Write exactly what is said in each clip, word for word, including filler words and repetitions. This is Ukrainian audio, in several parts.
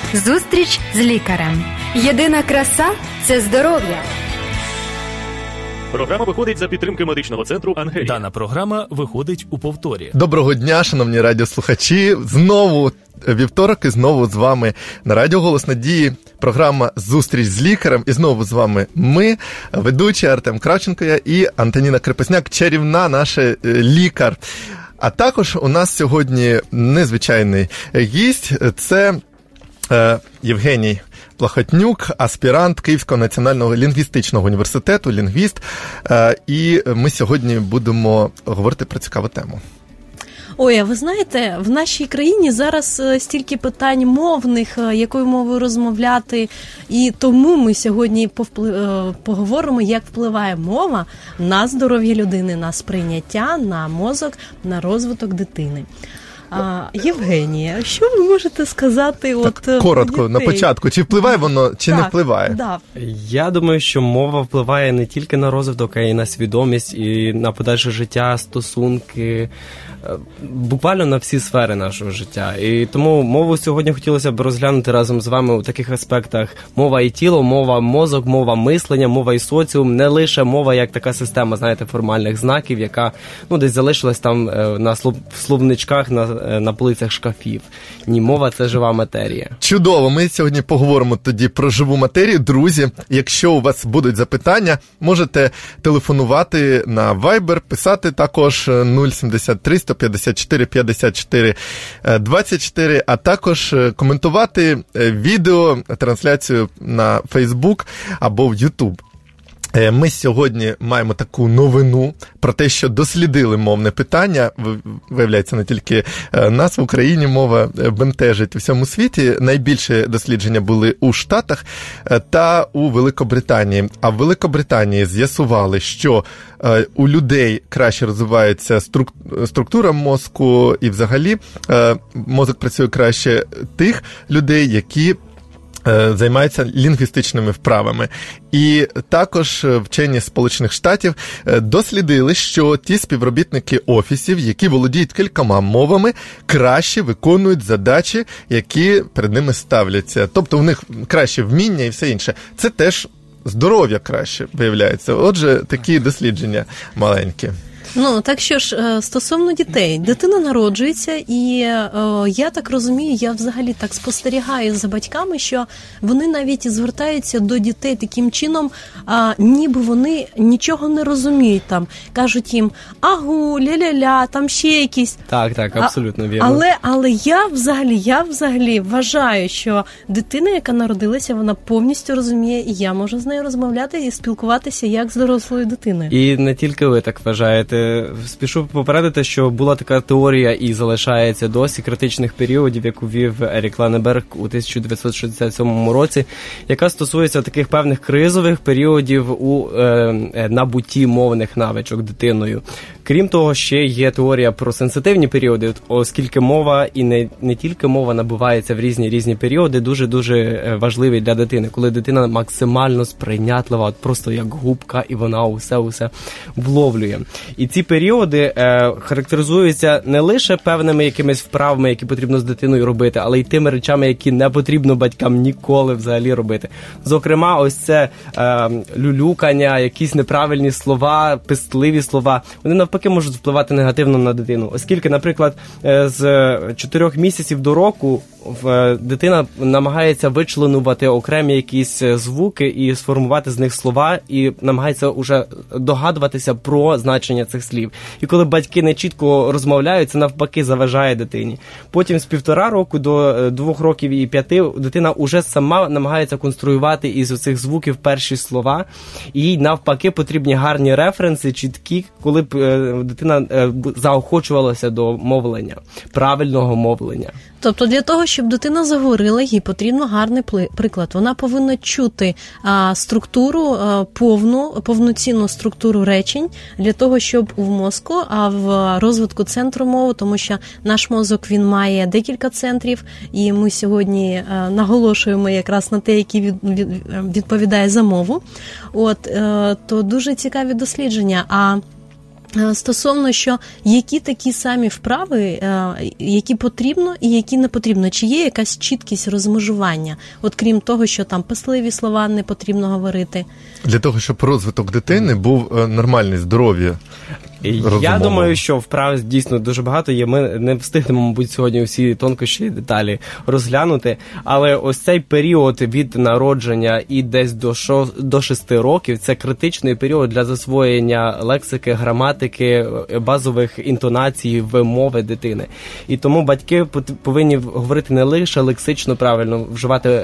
Зустріч з лікарем. Єдина краса – це здоров'я. Програма виходить за підтримки медичного центру «Ангелія». Дана програма виходить у повторі. Доброго дня, шановні радіослухачі. Знову вівторок і знову з вами на Радіо Голос Надії програма «Зустріч з лікарем». І знову з вами ми, ведучі Артем Кравченко і Антоніна Крепесняк, чарівна наша лікар. А також у нас сьогодні незвичайний гість – це е, Євгеній Плахотнюк, аспірант Київського національного лінгвістичного університету, лінгвіст. Е, і ми сьогодні будемо говорити про цікаву тему. Ой, а ви знаєте, в нашій країні зараз стільки питань мовних, якою мовою розмовляти, і тому ми сьогодні повплив... поговоримо, як впливає мова на здоров'я людини, на сприйняття, на мозок, на розвиток дитини. А, Євгенія, що ви можете сказати? Так, от коротко, на початку. Чи впливає воно, чи так, не впливає? Да. Я думаю, що мова впливає не тільки на розвиток, а й на свідомість, і на подальше життя, стосунки, буквально на всі сфери нашого життя. І тому мову сьогодні хотілося б розглянути разом з вами у таких аспектах: мова і тіло, мова мозок, мова мислення, мова і соціум, не лише мова як така система, знаєте, формальних знаків, яка ну десь залишилась там на слов... в словничках, на, на полицях шкафів. Ні, мова – це жива матерія. Чудово, ми сьогодні поговоримо тоді про живу матерію. Друзі, якщо у вас будуть запитання, можете телефонувати на Viber, писати також нуль сімдесят три сто п'ятдесят чотири п'ятдесят чотири двадцять чотири, а також коментувати відео, трансляцію на Facebook або в YouTube. Ми сьогодні маємо таку новину про те, що дослідили мовне питання. Виявляється, не тільки нас в Україні мова бентежить у всьому світі. Найбільше дослідження були у Штатах та у Великобританії. А в Великобританії з'ясували, що у людей краще розвивається структура мозку і взагалі мозок працює краще тих людей, які займаються лінгвістичними вправами. І також вчені Сполучених Штатів дослідили, що ті співробітники офісів, які володіють кількома мовами, краще виконують задачі, які перед ними ставляться. Тобто у них краще вміння і все інше. Це теж здоров'я краще виявляється. Отже, такі дослідження маленькі. Ну, так що ж, стосовно дітей, дитина народжується, і е, я так розумію, я взагалі так спостерігаю за батьками, що вони навіть звертаються до дітей таким чином, а, ніби вони нічого не розуміють там. Кажуть їм агу, ля-ля-ля, там ще якісь. Так, так, абсолютно вірно. Але, але я взагалі, я взагалі вважаю, що дитина, яка народилася, вона повністю розуміє, і я можу з нею розмовляти і спілкуватися як з дорослою дитиною. І не тільки ви так вважаєте. Спішу попередити, що була така теорія і залишається досі критичних періодів, яку вів Ерік Ланеберг у тисяча дев'ятсот шістдесят сьомому році, яка стосується таких певних кризових періодів у е, набутті мовних навичок дитиною. Крім того, ще є теорія про сенситивні періоди, оскільки мова і не, не тільки мова набувається в різні-різні періоди, дуже-дуже важливі для дитини, коли дитина максимально сприйнятлива, от просто як губка, і вона усе-усе вловлює. І ці періоди е, характеризуються не лише певними якимись вправами, які потрібно з дитиною робити, але й тими речами, які не потрібно батькам ніколи взагалі робити. Зокрема, ось це е, люлюкання, якісь неправильні слова, пестливі слова, вони навпаки можуть впливати негативно на дитину. Оскільки, наприклад, е, з чотирьох місяців до року в, дитина намагається вичленувати окремі якісь звуки і сформувати з них слова, і намагається уже догадуватися про значення цих слів. І коли батьки не чітко розмовляють, це навпаки заважає дитині. Потім з півтора року до двох років і п'яти дитина уже сама намагається конструювати із цих звуків перші слова. І їй навпаки потрібні гарні референси, чіткі, коли б дитина заохочувалася до мовлення, правильного мовлення. Тобто для того, щоб дитина заговорила, їй потрібно гарний приклад. Вона повинна чути а, структуру, а, повну, повноцінну структуру речень для того, щоб у мозку, а в розвитку центру мови, тому що наш мозок, він має декілька центрів, і ми сьогодні а, наголошуємо якраз на те, який від, від, відповідає за мову. От, а, то дуже цікаві дослідження. А Стосовно, що які такі самі вправи, які потрібно і які не потрібно, чи є якась чіткість розмежування, от крім того, що там писливі слова не потрібно говорити? Для того, щоб розвиток дитини був нормальний, здоров'я. Розумово. Я думаю, що вправ дійсно дуже багато є. Ми не встигнемо, мабуть, сьогодні всі тонкощі і деталі розглянути. Але ось цей період від народження і десь до, шо, до шести років – це критичний період для засвоєння лексики, граматики, базових інтонацій, вимови дитини. І тому батьки повинні говорити не лише лексично правильно, вживати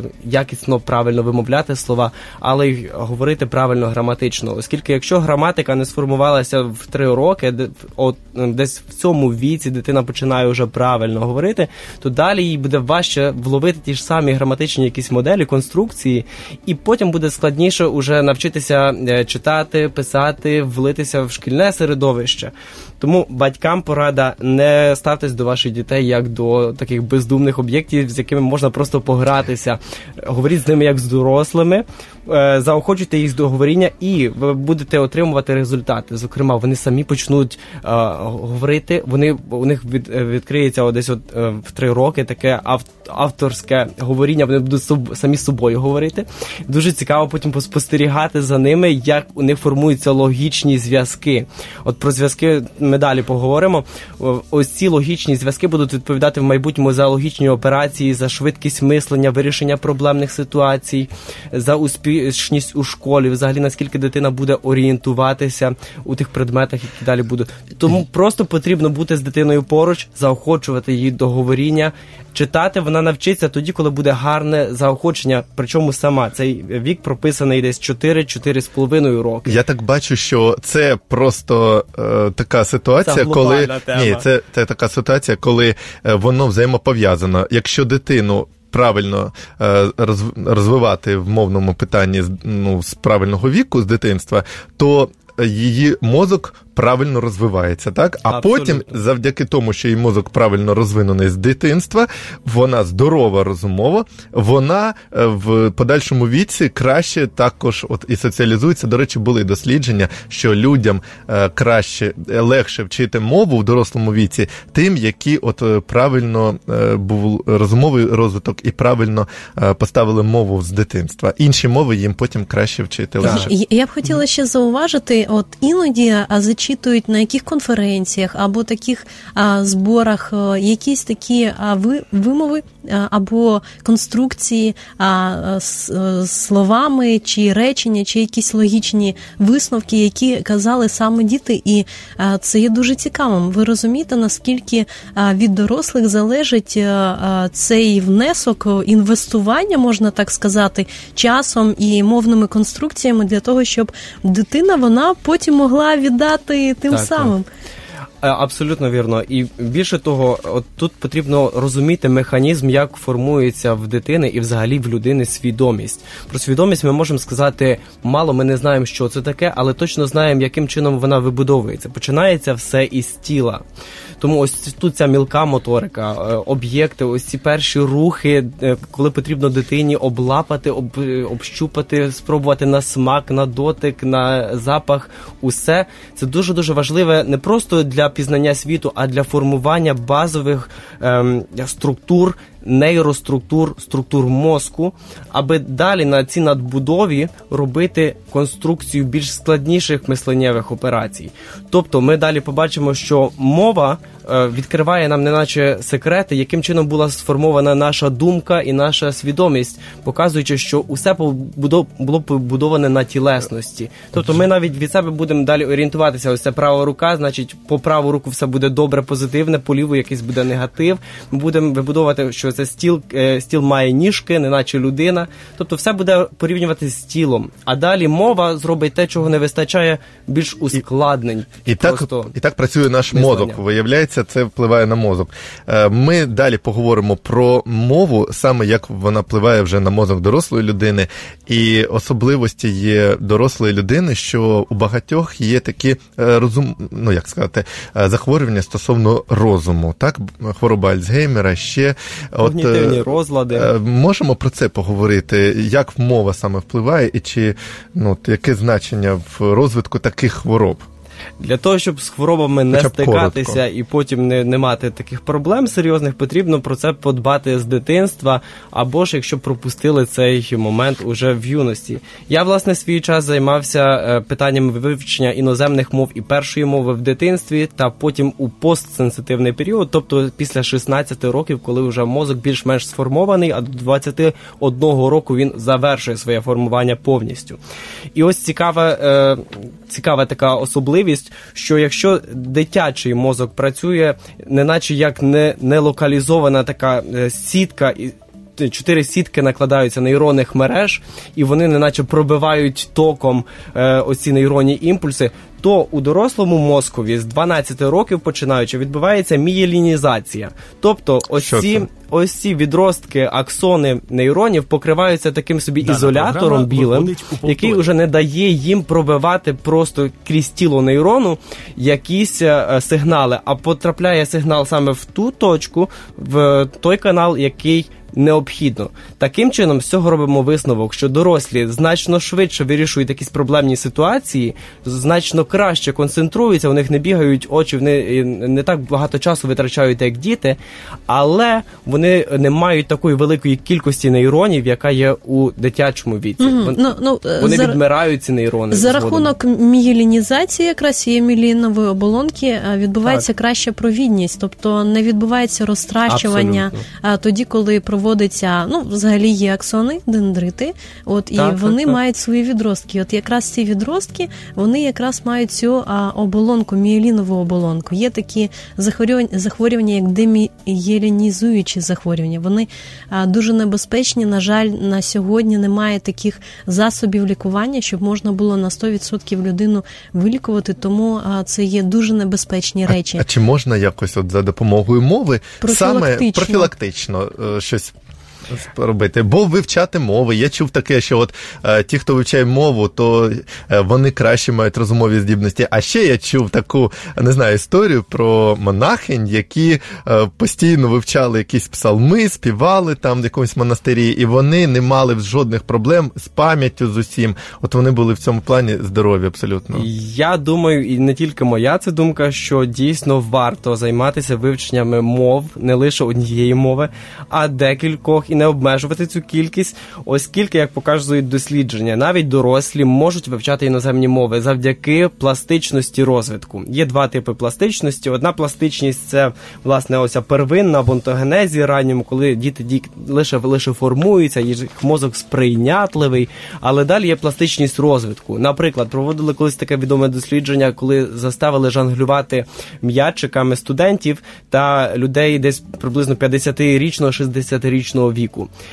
якісно правильно вимовляти слова, але й говорити правильно граматично. Оскільки якщо граматика не сформувалася в три роки, от десь в цьому віці дитина починає вже правильно говорити, то далі їй буде важче вловити ті ж самі граматичні якісь моделі, конструкції, і потім буде складніше уже навчитися читати, писати, влитися в шкільне середовище. Тому батькам порада: не ставтесь до ваших дітей як до таких бездумних об'єктів, з якими можна просто погратися. Говоріть з ними як з дорослими, заохочуйте їх до говоріння, і ви будете отримувати результати. Зокрема, вони самі почнуть е, говорити, вони, у них від, відкриється десь от, е, в три роки таке ав, авторське говоріння, вони будуть соб, самі з собою говорити. Дуже цікаво потім поспостерігати за ними, як у них формуються логічні зв'язки. От про зв'язки ми далі поговоримо. Ось ці логічні зв'язки будуть відповідати в майбутньому за логічні операції, за швидкість мислення, вирішення проблемних ситуацій, за успішність у школі, взагалі наскільки дитина буде орієнтуватися у тих предметах, які далі будуть. Тому просто потрібно бути з дитиною поруч, заохочувати її до говоріння. Читати вона навчиться тоді, коли буде гарне заохочення, причому сама. Цей вік прописаний десь чотири-чотири з половиною роки. Я так бачу, що це просто е, така ситуація, це коли тема. Ні, це, це така ситуація, коли е, воно взаємопов'язано. Якщо дитину правильно е, розвивати в мовному питанні, ну, з правильного віку, з дитинства, то її мозок правильно розвивається, так? А Абсолютно. Потім, завдяки тому, що її мозок правильно розвинений з дитинства, вона здорова розумово, вона в подальшому віці краще також от і соціалізується. До речі, були дослідження, що людям краще, легше вчити мову в дорослому віці тим, які от правильно був розумовий розвиток і правильно поставили мову з дитинства. Інші мови їм потім краще вчити. Легше. Я б хотіла ще зауважити, от іноді зачитують на яких конференціях або таких а, зборах а, якісь такі а, ви, вимови а, або конструкції а, с, а, словами чи речення, чи якісь логічні висновки, які казали саме діти, і а, це є дуже цікавим. Ви розумієте, наскільки а, від дорослих залежить а, цей внесок, інвестування, можна так сказати, часом і мовними конструкціями для того, щоб дитина, вона потім могла віддати тим так, самим. Так. Абсолютно вірно. І більше того, от тут потрібно розуміти механізм, як формується в дитини і взагалі в людини свідомість. Про свідомість ми можемо сказати мало, ми не знаємо, що це таке, але точно знаємо, яким чином вона вибудовується. Починається все із тіла. Тому ось тут ця мілка моторика, об'єкти, ось ці перші рухи, коли потрібно дитині облапати, об, общупати, спробувати на смак, на дотик, на запах, усе. Це дуже-дуже важливе не просто для пізнання світу, а для формування базових ем, структур, нейроструктур, структур мозку, аби далі на цій надбудові робити конструкцію більш складніших мисленнєвих операцій. Тобто ми далі побачимо, що мова е, відкриває нам неначе секрети, яким чином була сформована наша думка і наша свідомість, показуючи, що усе було побудоване на тілесності. Тобто ми навіть від себе будемо далі орієнтуватися. Ось це права рука, значить по праву руку все буде добре, позитивне, по ліву якийсь буде негатив. Ми будемо вибудовувати, що це стіл, стіл має ніжки, неначе людина. Тобто все буде порівнювати з тілом. А далі мова зробить те, чого не вистачає, більш ускладнень. І, і, так, і так працює наш мислення. Мозок. Виявляється, це впливає на мозок. Ми далі поговоримо про мову, саме як вона впливає вже на мозок дорослої людини. І особливості є дорослої людини, що у багатьох є такі розум, ну як сказати, захворювання стосовно розуму. Так, хвороба Альцгеймера, ще когнітивні розлади. Можемо про це поговорити, як мова саме впливає і чи, ну, яке значення в розвитку таких хвороб? Для того, щоб з хворобами не Хоча б стикатися коротко. і потім не, не мати таких проблем серйозних, потрібно про це подбати з дитинства, або ж якщо пропустили цей момент уже в юності. Я, власне, свій час займався е, питанням вивчення іноземних мов і першої мови в дитинстві, та потім у постсенситивний період, тобто після шістнадцяти років, коли вже мозок більш-менш сформований, а до двадцяти одного року він завершує своє формування повністю. І ось цікава, е, цікава така особливість, що якщо дитячий мозок працює, неначе як не, не локалізована така е, сітка, і чотири сітки накладаються нейронних мереж, і вони неначе пробивають током е, оці нейронні імпульси, то у дорослому мозкові з дванадцяти років починаючи відбувається мієлінізація. Тобто ось ці, ось ці відростки, аксони нейронів покриваються таким собі Дана ізолятором білим, який вже не дає їм пробивати просто крізь тіло нейрону якісь е, сигнали, а потрапляє сигнал саме в ту точку, в той канал, який необхідно. Таким чином, з цього робимо висновок, що дорослі значно швидше вирішують якісь проблемні ситуації, значно краще концентруються, у них не бігають очі, вони не так багато часу витрачають, як діти, але вони не мають такої великої кількості нейронів, яка є у дитячому віці. Mm-hmm. Вони, ну, ну, вони за... відмирають, ці нейрони. За рахунок мієлінізації якраз цієї мієлінової оболонки відбувається так. краща провідність, тобто не відбувається розтращування Абсолютно. тоді, коли проводиться, ну, взагалі є аксони, дендрити, от, так, і так, вони так. мають свої відростки. От якраз ці відростки, вони якраз мають цю а, оболонку, мієлінову оболонку. Є такі захворювання, захворювання як демієлінізуючі захворювання. Вони а, дуже небезпечні. На жаль, на сьогодні немає таких засобів лікування, щоб можна було на сто відсотків людину вилікувати, тому а, це є дуже небезпечні речі. А, а чи можна якось от за допомогою мови профілактично. саме профілактично щось робити, бо вивчати мови. Я чув таке, що от е, ті, хто вивчає мову, то е, вони краще мають розумові здібності. А ще я чув таку, не знаю, історію про монахинь, які е, постійно вивчали якісь псалми, співали там в якомусь монастирі, і вони не мали жодних проблем з пам'яттю, з усім. От вони були в цьому плані здорові абсолютно. Я думаю, і не тільки моя це думка, що дійсно варто займатися вивченнями мов, не лише однієї мови, а декількох, і не обмежувати цю кількість, оскільки, як показують дослідження, навіть дорослі можуть вивчати іноземні мови завдяки пластичності розвитку. Є два типи пластичності. Одна пластичність – це, власне, оця первинна в онтогенезі ранньому, коли діти, діти лише, лише формуються, їх мозок сприйнятливий, але далі є пластичність розвитку. Наприклад, проводили колись таке відоме дослідження, коли заставили жонглювати м'ячиками студентів та людей десь приблизно п'ятдесятирічного, шістдесятирічного віку.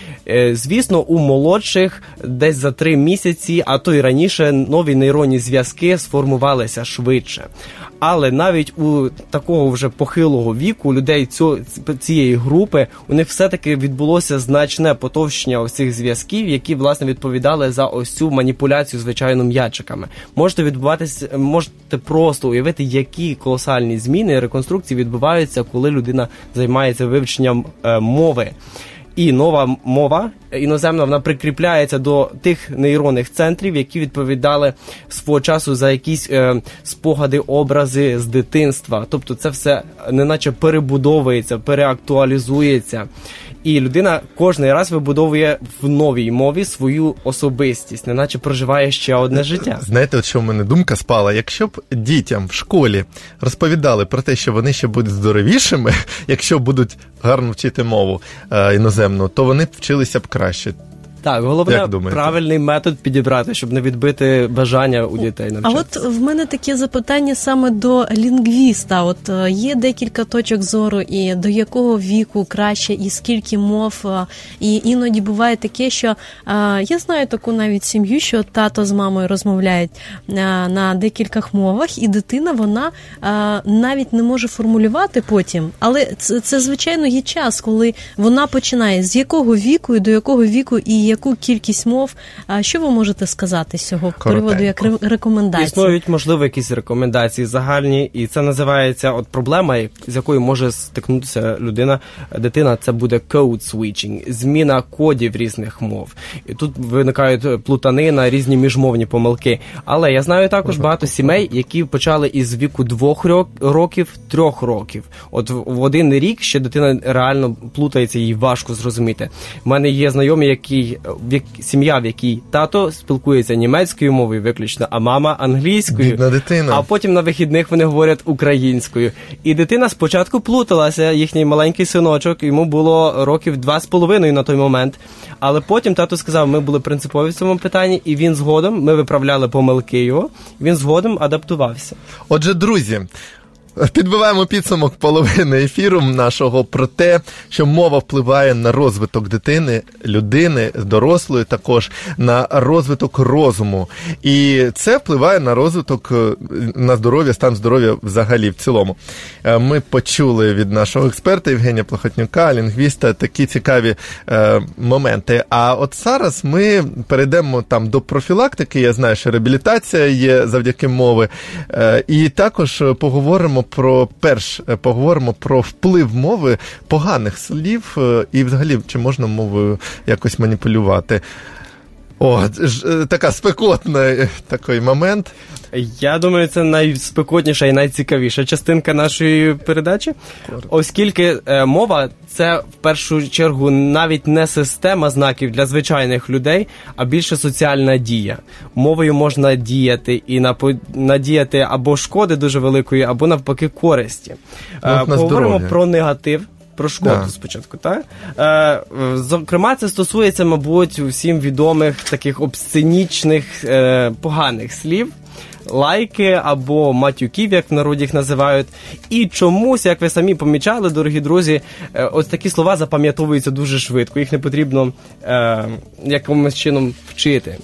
Звісно, у молодших десь за три місяці, а то й раніше, нові нейронні зв'язки сформувалися швидше. Але навіть у такого вже похилого віку людей цього, цієї групи, у них все-таки відбулося значне потовщення ось цих зв'язків, які, власне, відповідали за ось цю маніпуляцію звичайно м'ячиками. Можете відбуватися, можете просто уявити, які колосальні зміни і реконструкції відбуваються, коли людина займається вивченням е, мови. І нова мова іноземна, вона прикріпляється до тих нейронних центрів, які відповідали свого часу за якісь е, спогади, образи з дитинства. Тобто це все неначе перебудовується, переактуалізується. І людина кожний раз вибудовує в новій мові свою особистість, неначе проживає ще одне життя. Знаєте, от що в мене думка спала? Якщо б дітям в школі розповідали про те, що вони ще будуть здоровішими, якщо будуть гарно вчити мову е, іноземну, то вони б вчилися б краще. Так, головне правильний метод підібрати, щоб не відбити бажання у дітей навчатися. А от в мене таке запитання саме до лінгвіста. От є декілька точок зору, і до якого віку краще, і скільки мов. І іноді буває таке, що я знаю таку навіть сім'ю, що тато з мамою розмовляють на декількох мовах, і дитина, вона навіть не може формулювати потім. Але це, це звичайно, є час, коли вона починає, з якого віку і до якого віку і яку кількість мов. А що ви можете сказати з цього приводу як рекомендації? Існують, можливо, якісь рекомендації загальні, і це називається от проблема, з якою може стикнутися людина, дитина, це буде code switching, зміна кодів різних мов. І тут виникають плутанина, різні міжмовні помилки. Але я знаю також багато сімей, які почали із віку двох років, трьох років. От в один рік ще дитина реально плутається, їй важко зрозуміти. У мене є знайомі, які, сім'я, в якій тато спілкується німецькою мовою виключно, а мама англійською. Бідна дитина. А потім на вихідних вони говорять українською. І дитина спочатку плуталася, їхній маленький синочок, йому було років два з половиною на той момент. Але потім тато сказав, ми були принципові в цьому питанні, і він згодом, ми виправляли помилки його, він згодом адаптувався. Отже, друзі, підбиваємо підсумок половини ефіру нашого про те, що мова впливає на розвиток дитини, людини, дорослої також, на розвиток розуму. І це впливає на розвиток, на здоров'я, стан здоров'я взагалі в цілому. Ми почули від нашого експерта Євгенія Плохотнюка, лінгвіста, такі цікаві е, моменти. А от зараз ми перейдемо там до профілактики. Я знаю, що реабілітація є завдяки мови. Е, і також поговоримо про перш поговоримо про вплив мови, поганих слів і взагалі, чи можна мовою якось маніпулювати. О, ж, така спекотна такий момент. Я думаю, це найспекотніша і найцікавіша частинка нашої передачі, оскільки е, мова – це в першу чергу навіть не система знаків для звичайних людей, а більше соціальна дія. Мовою можна діяти і надіяти або шкоди дуже великої, або навпаки користі. Е, поговоримо про негатив. Про шкоду да. спочатку, так? Е, зокрема, це стосується, мабуть, всім відомих таких обсценічних, е, поганих слів, лайки або матюків, як в народі їх називають. І чомусь, як ви самі помічали, дорогі друзі, е, ось такі слова запам'ятовуються дуже швидко, їх не потрібно е, якимось чином вчити.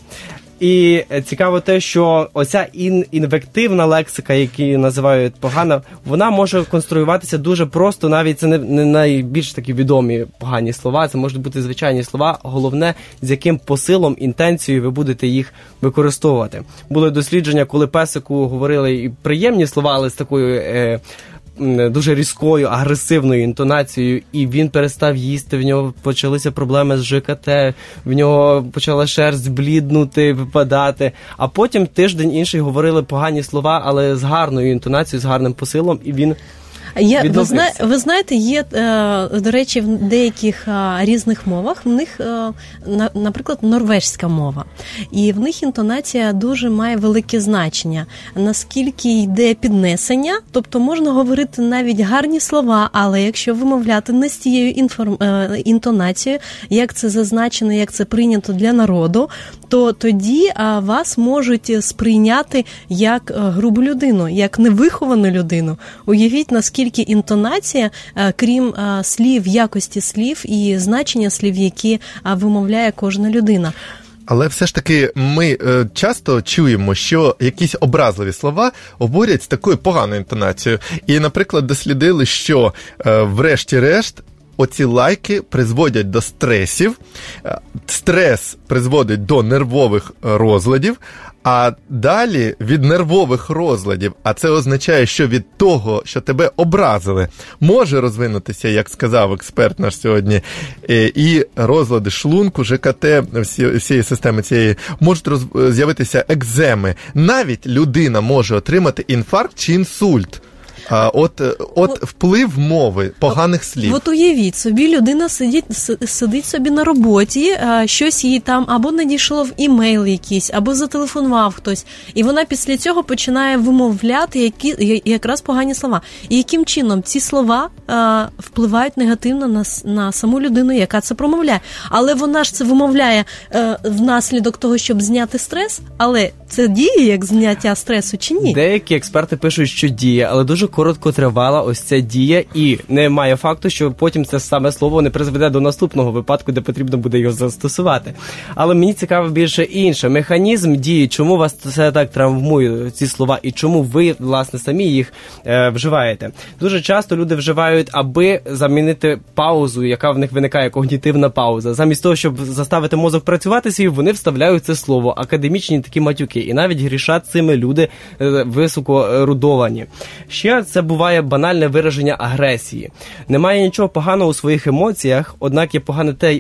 І цікаво те, що оця ін- інвективна лексика, яку називають погана, вона може конструюватися дуже просто, навіть це не, не найбільш такі відомі погані слова, це можуть бути звичайні слова, головне, з яким посилом, інтенцією ви будете їх використовувати. Були дослідження, коли песику говорили і приємні слова, але з такою е, дуже різкою, агресивною інтонацією, і він перестав їсти, в нього почалися проблеми з ЖКТ, в нього почала шерсть бліднути, випадати, а потім тиждень-інший говорили погані слова, але з гарною інтонацією, з гарним посилом, і він Я, ви, зна, ви знаєте, є, до речі, в деяких різних мовах, в них, наприклад, норвежська мова, і в них інтонація дуже має велике значення. Наскільки йде піднесення, тобто можна говорити навіть гарні слова, але якщо вимовляти не з тією інформ... інтонацією, як це зазначено, як це прийнято для народу, то тоді вас можуть сприйняти як грубу людину, як невиховану людину. Уявіть, наскільки Скільки інтонація, крім слів, якості слів і значення слів, які вимовляє кожна людина. Але все ж таки ми е, часто чуємо, що якісь образливі слова обурять з такою поганою інтонацією. І, наприклад, дослідили, що е, врешті-решт оці лайки призводять до стресів, стрес призводить до нервових розладів, а далі від нервових розладів, а це означає, що від того, що тебе образили, може розвинутися, як сказав експерт наш сьогодні, і розлади шлунку, ЖКТ, всі, всієї системи цієї, можуть роз... з'явитися екземи. Навіть людина може отримати інфаркт чи інсульт. А, от, от вплив мови, поганих слів. От уявіть собі, людина сидить, сидить собі на роботі, щось їй там або надійшло в імейл якийсь, або зателефонував хтось, і вона після цього починає вимовляти які, якраз погані слова. І яким чином ці слова а, впливають негативно на, на саму людину, яка це промовляє. Але вона ж це вимовляє а, внаслідок того, щоб зняти стрес, але це діє як зняття стресу чи ні? Деякі експерти пишуть, що діє, але дуже короткотривала ось ця дія, і немає факту, що потім це саме слово не призведе до наступного випадку, де потрібно буде його застосувати. Але мені цікаво більше інше. Механізм дії, чому вас це так травмує, ці слова, і чому ви, власне, самі їх е, вживаєте. Дуже часто люди вживають, аби замінити паузу, яка в них виникає, когнітивна пауза. Замість того, щоб заставити мозок працювати свій, вони вставляють це слово, академічні такі матюки. І навіть грішать цими люди е, високо ерудовані. Ще це буває банальне вираження агресії. Немає нічого поганого у своїх емоціях, однак є погане те,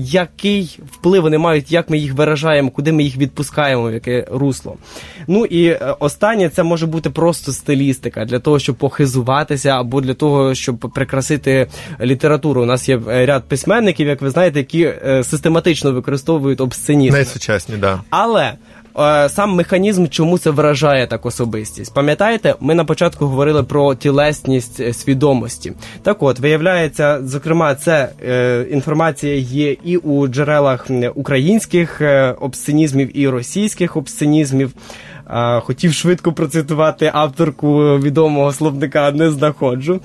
який вплив вони мають, як ми їх виражаємо, куди ми їх відпускаємо, в яке русло. Ну і останнє, це може бути просто стилістика, для того, щоб похизуватися, або для того, щоб прикрасити літературу. У нас є ряд письменників, як ви знаєте, які систематично використовують обсценізм. Найсучасні, так. Да. Але сам механізм, чому це вражає так особистість. Пам'ятаєте, ми на початку говорили про тілесність свідомості. Так от, виявляється, зокрема, це е, інформація є і у джерелах українських е, обсценізмів, і російських обсценізмів. А, хотів швидко процитувати авторку відомого словника, не знаходжу.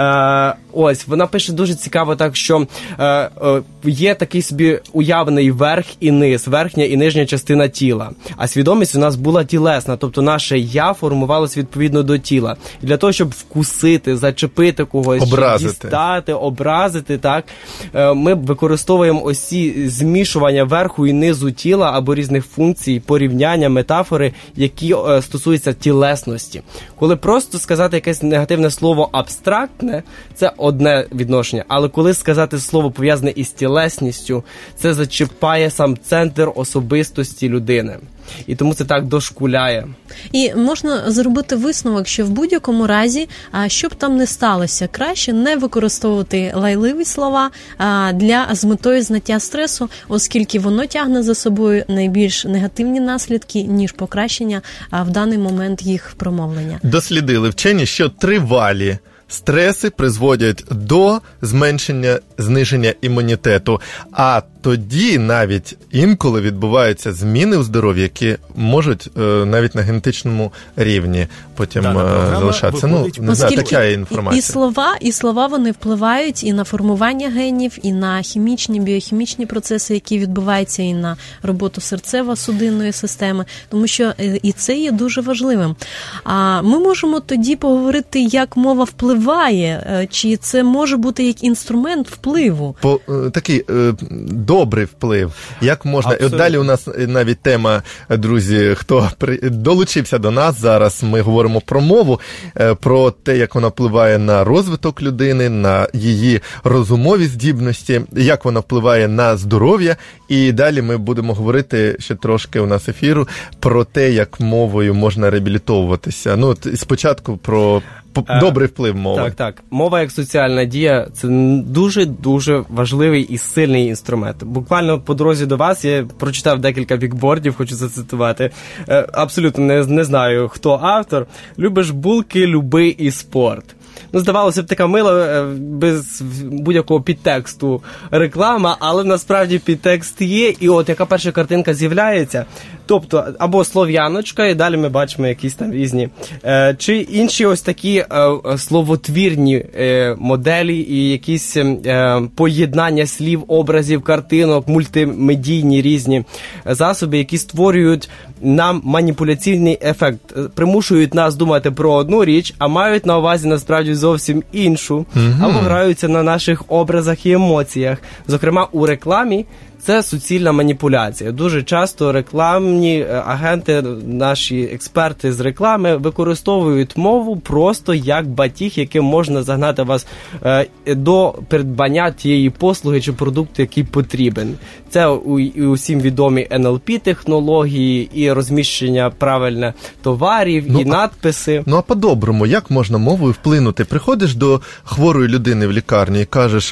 А, ось, вона пише дуже цікаво так, що а, а, є такий собі уявний верх і низ, верхня і нижня частина тіла. А свідомість у нас була тілесна, тобто наше «я» формувалося відповідно до тіла. І для того, щоб вкусити, зачепити когось, образити. дістати, образити, так, ми використовуємо ось ці змішування верху і низу тіла або різних функцій, порівняння, метафори, які які е, стосуються тілесності. Коли просто сказати якесь негативне слово абстрактне, це одне відношення. Але коли сказати слово пов'язане із тілесністю, це зачіпає сам центр особистості людини. І тому це так дошкуляє. І можна зробити висновок, що в будь-якому разі, що б там не сталося, краще не використовувати лайливі слова для з метою зняття стресу, оскільки воно тягне за собою найбільш негативні наслідки, ніж покращення в даний момент їх промовлення. Дослідили вчені, що тривалі стреси призводять до зменшення, зниження імунітету, а тоді навіть інколи відбуваються зміни у здоров'ї, які можуть е, навіть на генетичному рівні потім е, залишатися. Ну, не знаю, така інформація. І, і слова, і слова вони впливають і на формування генів, і на хімічні, біохімічні процеси, які відбуваються, і на роботу серцево-судинної системи, тому що і це є дуже важливим. А ми можемо тоді поговорити, як мова впливає, чи це може бути як інструмент впливу. По, такий е, добрий вплив. Як можна... От далі у нас навіть тема, друзі, хто при... долучився до нас зараз, ми говоримо про мову, про те, як вона впливає на розвиток людини, на її розумові здібності, як вона впливає на здоров'я. І далі ми будемо говорити ще трошки у нас ефіру про те, як мовою можна реабілітовуватися. Ну, от спочатку про добрий вплив мови. Так, так. Мова як соціальна дія – це дуже-дуже важливий і сильний інструмент. Буквально по дорозі до вас я прочитав декілька бікбордів, хочу зацитувати. Абсолютно не, не знаю, хто автор. Любиш булки, люби і спорт. Ну, здавалося б, така мила, без будь-якого підтексту реклама, але насправді підтекст є, і от яка перша картинка з'являється, тобто або слов'яночка, і далі ми бачимо якісь там різні, е, чи інші ось такі е, словотвірні е, моделі і якісь е, поєднання слів, образів, картинок, мультимедійні різні засоби, які створюють нам маніпуляційний ефект, примушують нас думати про одну річ, а мають на увазі насправді зовсім іншу, mm-hmm. або граються на наших образах і емоціях. Зокрема, у рекламі це суцільна маніпуляція. Дуже часто рекламні агенти, наші експерти з реклами використовують мову просто як батіг, яким можна загнати вас е, до придбання тієї послуги чи продукту, який потрібен. Це у, і усім відомі ен ел пі-технології, і розміщення правильне товарів, ну, і надписи. Ну а по-доброму, як можна мовою вплинути? Приходиш до хворої людини в лікарні і кажеш: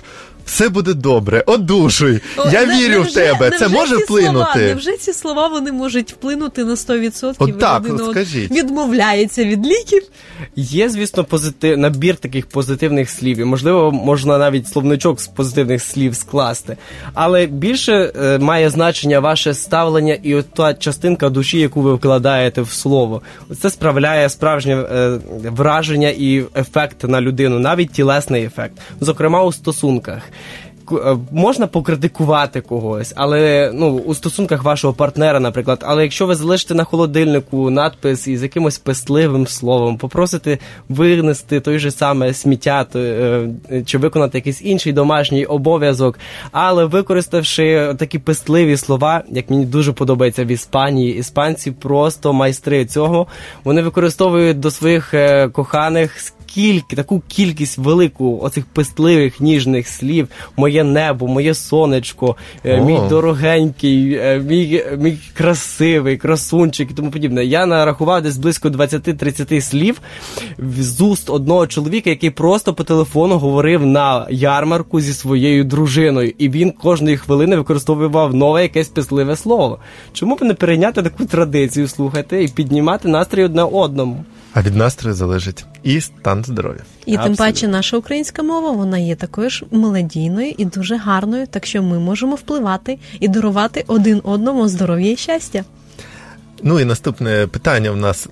все буде добре, одужуй, О, я не, вірю невже, в тебе, це невже може ці вплинути? Слова, невже ці слова вони можуть вплинути на сто відсотків? От так, людина от скажіть. відмовляється від ліків? Є, звісно, позитив... набір таких позитивних слів, і, можливо, можна навіть словничок з позитивних слів скласти. Але більше е, має значення ваше ставлення і от та частинка душі, яку ви вкладаєте в слово. Це справляє справжнє е, враження і ефект на людину, навіть тілесний ефект. Зокрема, у стосунках. Можна покритикувати когось, але ну у стосунках вашого партнера, наприклад, але якщо ви залишите на холодильнику надпис із якимось пестливим словом, попросите винести той же саме сміття чи виконати якийсь інший домашній обов'язок, але використавши такі пестливі слова, як мені дуже подобається в Іспанії, іспанці просто майстри цього, вони використовують до своїх коханих Кільки, таку кількість велику оцих пестливих, ніжних слів: моє небо, моє сонечко, О. мій дорогенький, мій, мій красивий, красунчик і тому подібне. Я нарахував десь близько двадцять-тридцять слів з уст одного чоловіка, який просто по телефону говорив на ярмарку зі своєю дружиною, і він кожної хвилини використовував нове якесь пестливе слово. Чому б не перейняти таку традицію, слухати, і піднімати настрій одне одному? А від настрою залежить і стан здоров'я. І Абсолютно. Тим паче наша українська мова, вона є такою ж мелодійною і дуже гарною, так що ми можемо впливати і дарувати один одному здоров'я і щастя. Ну і наступне питання в нас.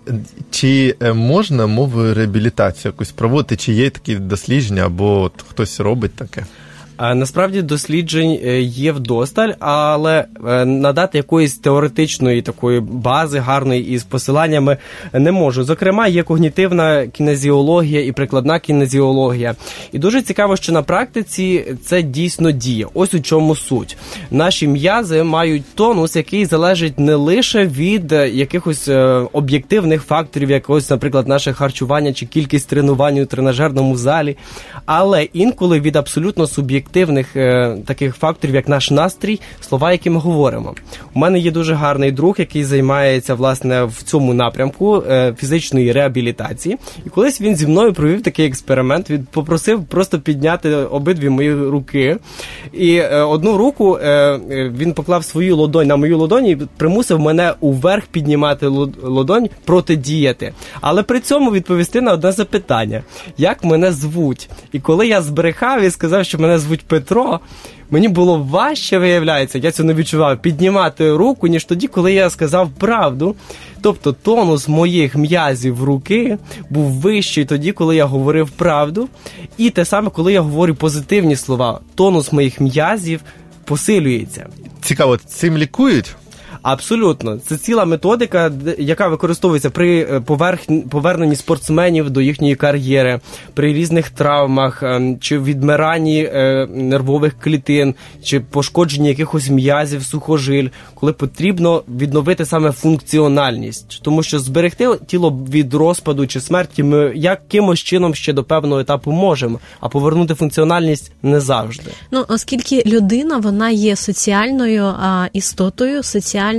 Чи можна мовою реабілітацію якусь проводити, чи є такі дослідження, або от хтось робить таке? Насправді досліджень є вдосталь, але надати якоїсь теоретичної такої бази гарної із посиланнями не можу. Зокрема, є когнітивна кінезіологія і прикладна кінезіологія. І дуже цікаво, що на практиці це дійсно діє. Ось у чому суть. Наші м'язи мають тонус, який залежить не лише від якихось об'єктивних факторів, якогось, наприклад, наше харчування чи кількість тренувань у тренажерному залі, але інколи від абсолютно суб'єктивних Активних е, таких факторів, як наш настрій, слова, які ми говоримо. У мене є дуже гарний друг, який займається, власне, в цьому напрямку е, фізичної реабілітації. І колись він зі мною провів такий експеримент, він попросив просто підняти обидві мої руки. І е, одну руку е, він поклав свою ладонь на мою ладонь і примусив мене уверх піднімати ладонь, протидіяти. Але при цьому відповісти на одне запитання. Як мене звуть? І коли я збрехав і сказав, що мене звуть Петро, мені було важче, виявляється, я це не відчував, піднімати руку, ніж тоді, коли я сказав правду. Тобто тонус моїх м'язів руки був вищий тоді, коли я говорив правду. І те саме, коли я говорю позитивні слова, тонус моїх м'язів посилюється. Цікаво, цим лікують? Абсолютно. Це ціла методика, яка використовується при поверх... поверненні спортсменів до їхньої кар'єри, при різних травмах, чи відмиранні е, нервових клітин, чи пошкодженні якихось м'язів, сухожиль, коли потрібно відновити саме функціональність. Тому що зберегти тіло від розпаду чи смерті ми якимось чином ще до певного етапу можемо, а повернути функціональність не завжди. Ну, оскільки людина, вона є соціальною а, істотою, соціальною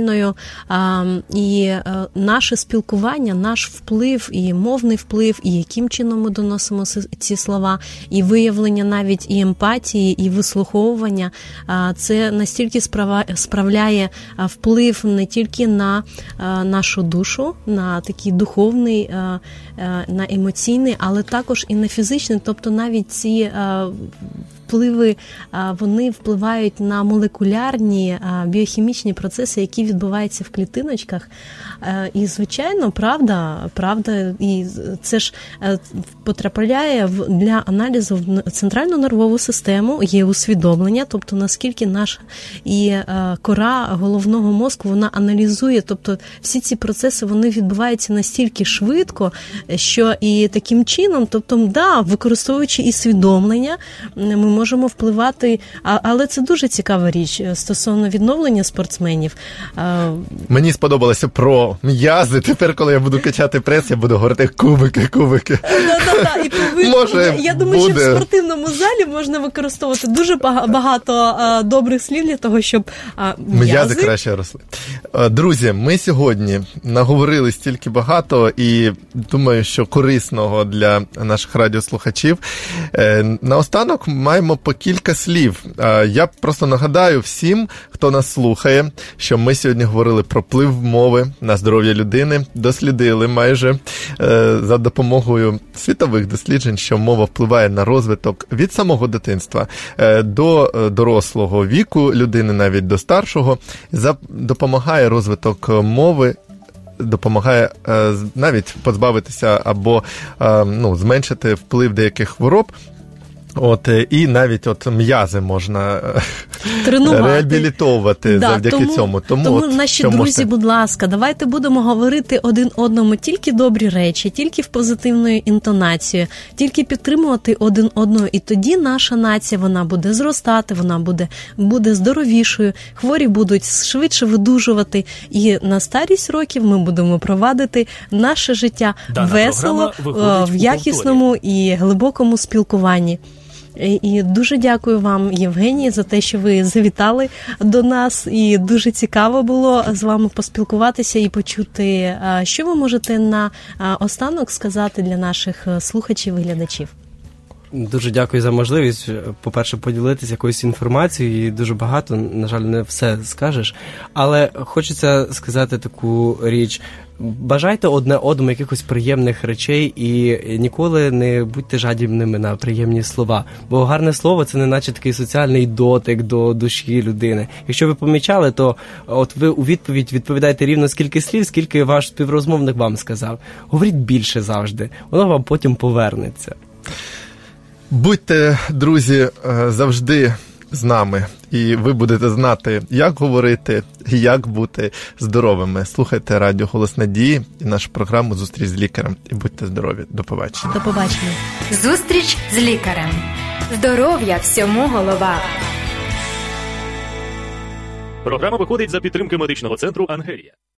А, і а, наше спілкування, наш вплив, і мовний вплив, і яким чином ми доносимо ці слова, і виявлення навіть і емпатії, і вислуховування, а, це настільки справа, справляє вплив не тільки на а, нашу душу, на такий духовний, а, а, на емоційний, але також і на фізичний, тобто навіть ці а, впливи, вони впливають на молекулярні біохімічні процеси, які відбуваються в клітиночках. І, звичайно, правда, правда, і це ж потрапляє для аналізу в центральну нервову систему, є усвідомлення, тобто наскільки наша і кора головного мозку, вона аналізує, тобто всі ці процеси, вони відбуваються настільки швидко, що і таким чином, тобто, да, використовуючи і свідомлення, ми можемо впливати, але це дуже цікава річ стосовно відновлення спортсменів. Мені сподобалося про м'язи. Тепер, коли я буду качати прес, я буду говорити кубики, кубики. Да-да-да. І повинні, Може, я думаю, буде. що в спортивному залі можна використовувати дуже багато а, добрих слів для того, щоб а, м'язи... м'язи краще росли. Друзі, ми сьогодні наговорили стільки багато і думаю, що корисного для наших радіослухачів. Наостанок маємо маємо по кілька слів. Я просто нагадаю всім, хто нас слухає, що ми сьогодні говорили про вплив мови на здоров'я людини, дослідили майже за допомогою світових досліджень, що мова впливає на розвиток від самого дитинства до дорослого віку людини, навіть до старшого, допомагає розвиток мови, допомагає е, навіть позбавитися або е, ну, зменшити вплив деяких хвороб. От, і навіть от м'язи можна тренувати, реабілітовувати да, завдяки тому, цьому. Тому, тому от, наші друзі, можете... будь ласка, давайте будемо говорити один одному тільки добрі речі, тільки в позитивною інтонацією, тільки підтримувати один одного. І тоді наша нація, вона буде зростати, вона буде, буде здоровішою, хворі будуть швидше видужувати. І на старість років ми будемо провадити наше життя Дана весело, в якісному і глибокому спілкуванні. І дуже дякую вам, Євгеній, за те, що ви завітали до нас, і дуже цікаво було з вами поспілкуватися і почути, що ви можете на останок сказати для наших слухачів і глядачів. Дуже дякую за можливість, по-перше, поділитися якоюсь інформацією, і дуже багато, на жаль, не все скажеш, але хочеться сказати таку річ. Бажайте одне одному якихось приємних речей і ніколи не будьте жадібними на приємні слова, бо гарне слово – це не наче такий соціальний дотик до душі людини. Якщо ви помічали, то от ви у відповідь відповідаєте рівно скільки слів, скільки ваш співрозмовник вам сказав. Говоріть більше завжди, воно вам потім повернеться. Будьте, друзі, завжди з нами, і ви будете знати, як говорити і як бути здоровими. Слухайте радіо «Голос Надії» і нашу програму «Зустріч з лікарем». І будьте здорові. До побачення. До побачення. Зустріч з лікарем. Здоров'я всьому голова. Програма виходить за підтримки медичного центру «Ангелія».